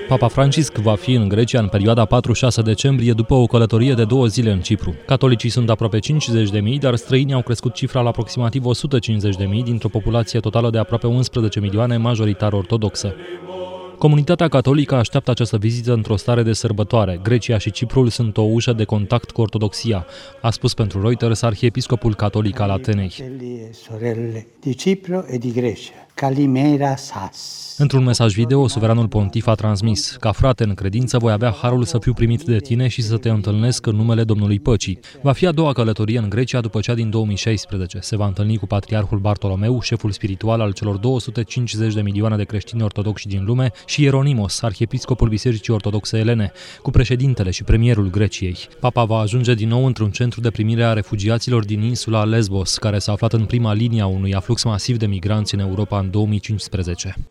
Papa Francisc va fi în Grecia în perioada 4-6 decembrie după o călătorie de 2 zile în Cipru. Catolicii sunt aproape 50.000, dar străinii au crescut cifra la aproximativ 150.000 dintr-o populație totală de aproape 11 milioane, majoritar ortodoxă. Comunitatea catolică așteaptă această vizită într-o stare de sărbătoare. Grecia și Ciprul sunt o ușă de contact cu ortodoxia, a spus pentru Reuters arhiepiscopul catolic al Atenei. Într-un mesaj video, suveranul pontif a transmis: ca frate în credință voi avea harul să fiu primit de tine și să te întâlnesc în numele Domnului Păcii. Va fi a doua călătorie în Grecia după cea din 2016. Se va întâlni cu patriarhul Bartolomeu, șeful spiritual al celor 250 de milioane de creștini ortodoxi din lume, și Ieronimos, arhiepiscopul Bisericii Ortodoxe Elene, cu președintele și premierul Greciei. Papa va ajunge din nou într-un centru de primire a refugiaților din insula Lesbos, care s-a aflat în prima linie a unui aflux masiv de migranți în Europa în 2015.